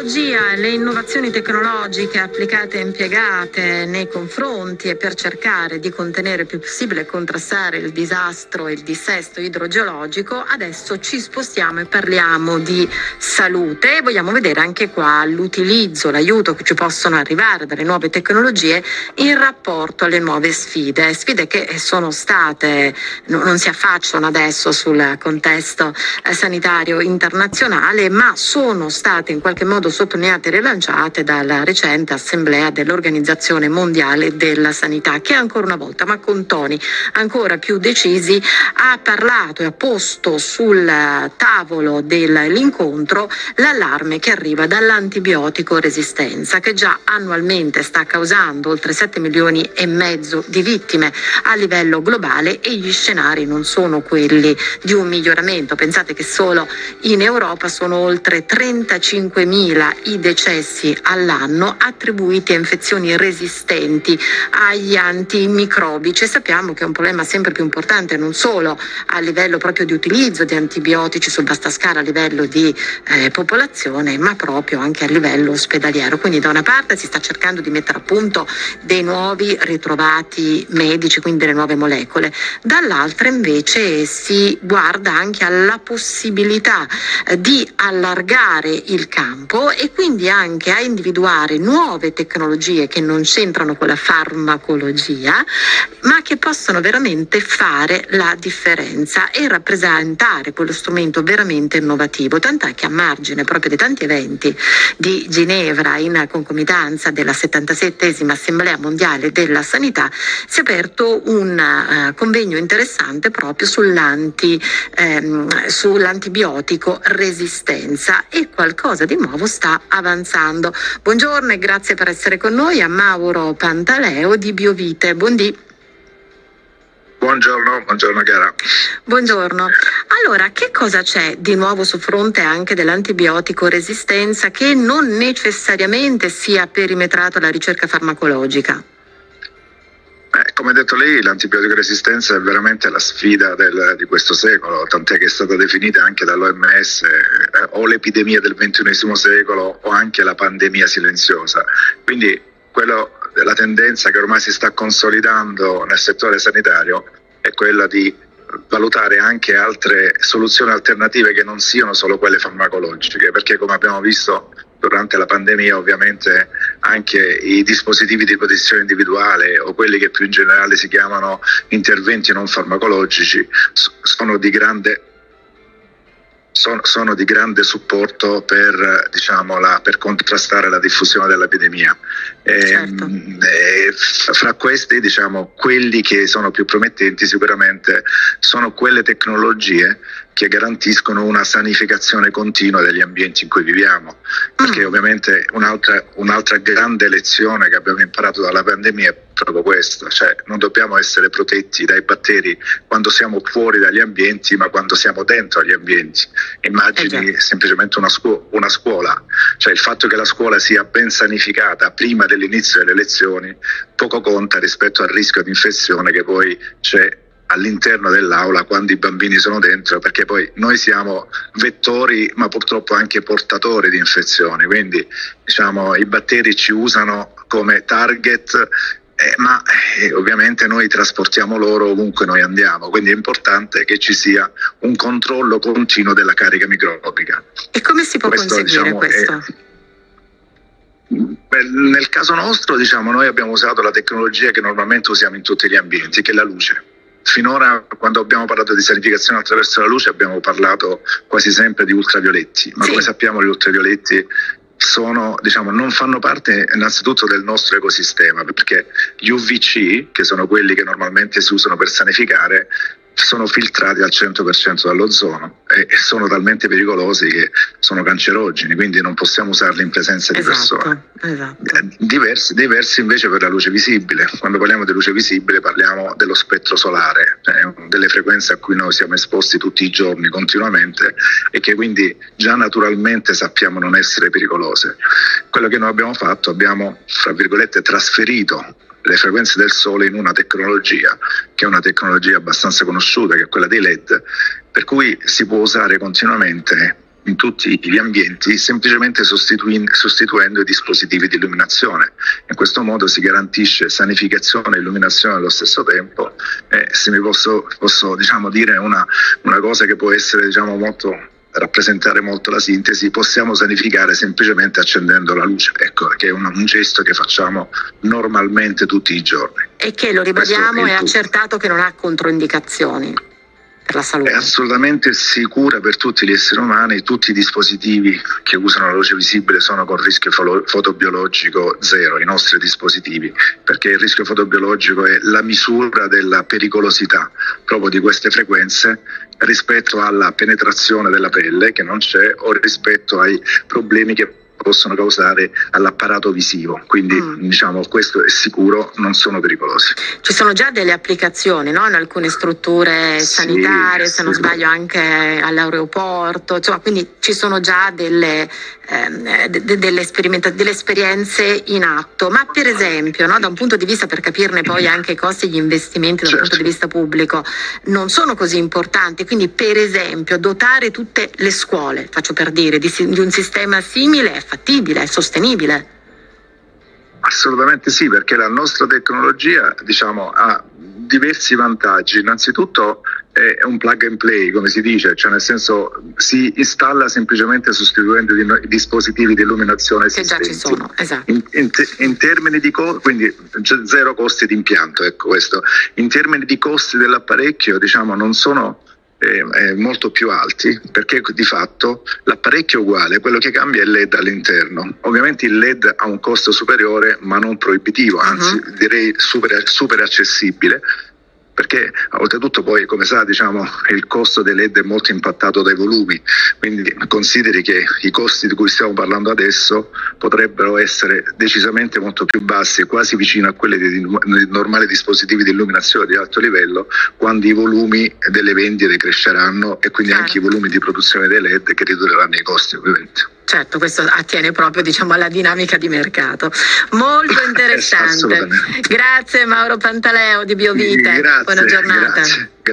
tecnologia, le innovazioni tecnologiche applicate e impiegate nei confronti e per cercare di contenere il più possibile e contrastare il disastro e il dissesto idrogeologico, adesso ci spostiamo e parliamo di salute. Vogliamo vedere anche qua l'utilizzo, l'aiuto che ci possono arrivare dalle nuove tecnologie in rapporto alle nuove sfide che sono state, non si affacciano adesso sul contesto sanitario internazionale, ma sono state in qualche modo sottolineate e rilanciate dalla recente assemblea dell'Organizzazione Mondiale della Sanità, che ancora una volta, ma con toni ancora più decisi, ha parlato e ha posto sul tavolo dell'incontro l'allarme che arriva dall'antibiotico resistenza, che già annualmente sta causando oltre 7 milioni e mezzo di vittime a livello globale, e gli scenari non sono quelli di un miglioramento. Pensate che solo in Europa sono oltre 35.000 i decessi all'anno attribuiti a infezioni resistenti agli antimicrobici, e sappiamo che è un problema sempre più importante non solo a livello proprio di utilizzo di antibiotici su vasta scala a livello di popolazione, ma proprio anche a livello ospedaliero. Quindi da una parte si sta cercando di mettere a punto dei nuovi ritrovati medici, quindi delle nuove molecole, dall'altra invece si guarda anche alla possibilità di allargare il campo e quindi anche a individuare nuove tecnologie che non c'entrano con la farmacologia, ma che possono veramente fare la differenza e rappresentare quello strumento veramente innovativo, tant'è che a margine proprio di tanti eventi di Ginevra, in concomitanza della 77esima Assemblea Mondiale della Sanità, si è aperto un convegno interessante proprio sull'antibiotico resistenza, e qualcosa di nuovo sta avanzando. Buongiorno e grazie per essere con noi a Mauro Pantaleo di Biovite. Buondì. Buongiorno Chiara. Buongiorno. Allora, che cosa c'è di nuovo sul fronte anche dell'antibiotico resistenza che non necessariamente sia perimetrato alla ricerca farmacologica? Come ha detto lei, l'antibiotico resistenza è veramente la sfida di questo secolo, tant'è che è stata definita anche dall'OMS o l'epidemia del XXI secolo o anche la pandemia silenziosa. Quindi la tendenza che ormai si sta consolidando nel settore sanitario è quella di valutare anche altre soluzioni alternative che non siano solo quelle farmacologiche, perché come abbiamo visto durante la pandemia ovviamente anche i dispositivi di protezione individuale o quelli che più in generale si chiamano interventi non farmacologici sono di grande supporto per contrastare la diffusione dell'epidemia. Certo. Fra questi, quelli che sono più promettenti sicuramente sono quelle tecnologie che garantiscono una sanificazione continua degli ambienti in cui viviamo, perché ovviamente un'altra grande lezione che abbiamo imparato dalla pandemia è proprio questa, cioè non dobbiamo essere protetti dai batteri quando siamo fuori dagli ambienti, ma quando siamo dentro agli ambienti. Immagini semplicemente una scuola, cioè il fatto che la scuola sia ben sanificata prima dell'inizio delle lezioni poco conta rispetto al rischio di infezione che poi c'è all'interno dell'aula quando i bambini sono dentro, perché poi noi siamo vettori ma purtroppo anche portatori di infezioni, quindi i batteri ci usano come target, ma ovviamente noi trasportiamo loro ovunque noi andiamo, quindi è importante che ci sia un controllo continuo della carica microbica. E come si può conseguire questo? Nel caso nostro noi abbiamo usato la tecnologia che normalmente usiamo in tutti gli ambienti, che è la luce. Finora, quando abbiamo parlato di sanificazione attraverso la luce, abbiamo parlato quasi sempre di ultravioletti, ma come sappiamo gli ultravioletti non fanno parte innanzitutto del nostro ecosistema, perché gli UVC, che sono quelli che normalmente si usano per sanificare, sono filtrati al 100% dall'ozono e sono talmente pericolosi che sono cancerogeni, quindi non possiamo usarli in presenza di persone. Esatto. Diversi invece per la luce visibile. Quando parliamo di luce visibile parliamo dello spettro solare, delle frequenze a cui noi siamo esposti tutti i giorni continuamente e che quindi già naturalmente sappiamo non essere pericolose. Quello che noi abbiamo fatto, abbiamo fra virgolette trasferito le frequenze del sole in una tecnologia che è una tecnologia abbastanza conosciuta, che è quella dei LED, per cui si può usare continuamente in tutti gli ambienti, semplicemente sostituendo i dispositivi di illuminazione. In questo modo si garantisce sanificazione e illuminazione allo stesso tempo. Se mi posso diciamo, dire una cosa che può essere, diciamo, rappresentare molto la sintesi, possiamo sanificare semplicemente accendendo la luce, ecco, che è un gesto che facciamo normalmente tutti i giorni. E che, lo ribadiamo, è accertato che non ha controindicazioni per la salute. È assolutamente sicura per tutti gli esseri umani. Tutti i dispositivi che usano la luce visibile sono con rischio fotobiologico zero, i nostri dispositivi, perché il rischio fotobiologico è la misura della pericolosità proprio di queste frequenze rispetto alla penetrazione della pelle, che non c'è, o rispetto ai problemi che possono causare all'apparato visivo. Quindi diciamo, questo è sicuro, non sono pericolosi. Ci sono già delle applicazioni, no? In alcune strutture sanitarie, se non sbaglio anche all'aeroporto, insomma, quindi ci sono già delle esperienze in atto. Ma per esempio, no, da un punto di vista, per capirne poi anche i costi e gli investimenti da un punto di vista pubblico, non sono così importanti. Quindi per esempio dotare tutte le scuole, faccio per dire, di un sistema simile è fattibile, è sostenibile? Assolutamente sì, perché la nostra tecnologia, diciamo, ha diversi vantaggi. Innanzitutto è un plug and play, come si dice, cioè nel senso si installa semplicemente sostituendo i dispositivi di illuminazione esistenti. Che già ci sono, esatto. In termini di quindi zero costi di impianto, ecco questo. In termini di costi dell'apparecchio, diciamo, non sono molto più alti, perché di fatto l'apparecchio è uguale, quello che cambia è il LED all'interno. Ovviamente il LED ha un costo superiore, ma non proibitivo, anzi direi super accessibile, perché oltretutto poi, come sa, diciamo, il costo dei LED è molto impattato dai volumi, quindi consideri che i costi di cui stiamo parlando adesso potrebbero essere decisamente molto più bassi, quasi vicino a quelli dei normali dispositivi di illuminazione di alto livello, quando i volumi delle vendite cresceranno e quindi anche i volumi di produzione dei LED, che ridurranno i costi ovviamente. Certo, questo attiene proprio, diciamo, alla dinamica di mercato. Molto interessante. Grazie Mauro Pantaleo di Biovite. Grazie, buona giornata. Grazie.